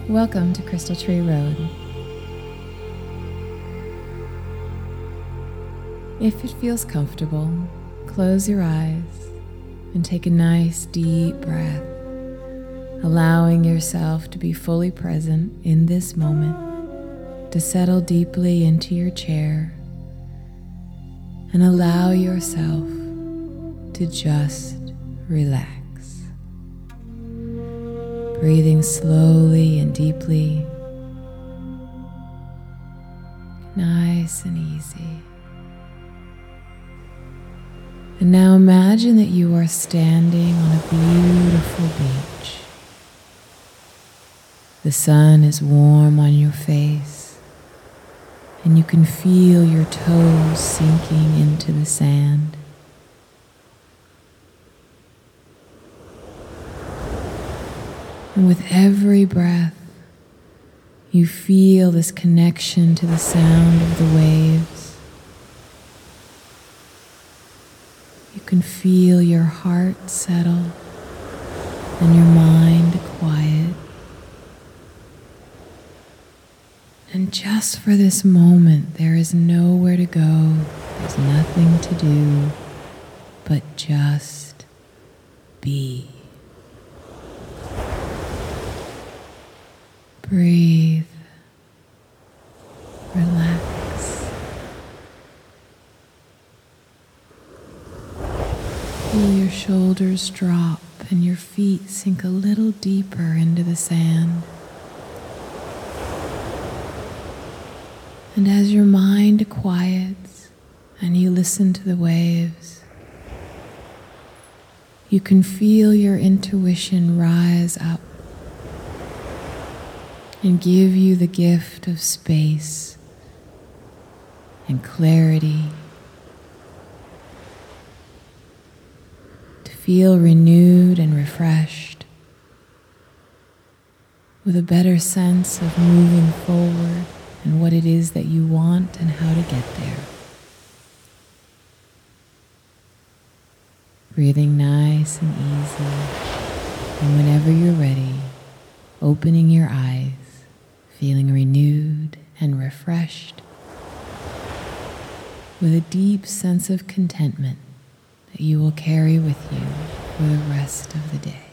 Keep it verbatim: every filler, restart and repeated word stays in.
Welcome to Crystal Tree Road. If it feels comfortable, close your eyes and take a nice deep breath, allowing yourself to be fully present in this moment, to settle deeply into your chair and allow yourself to just relax. Breathing slowly and deeply, nice and easy. And now imagine that you are standing on a beautiful beach. The sun is warm on your face, and you can feel your toes sinking into the sand. And with every breath, you feel this connection to the sound of the waves. You can feel your heart settle and your mind quiet. And just for this moment, there is nowhere to go, there's nothing to do, but just be. Breathe, relax. Feel your shoulders drop and your feet sink a little deeper into the sand. And as your mind quiets and you listen to the waves, you can feel your intuition rise up and give you the gift of space and clarity, to feel renewed and refreshed, with a better sense of moving forward and what it is that you want and how to get there. Breathing nice and easy, and whenever you're ready, opening your eyes, feeling renewed and refreshed, with a deep sense of contentment that you will carry with you for the rest of the day.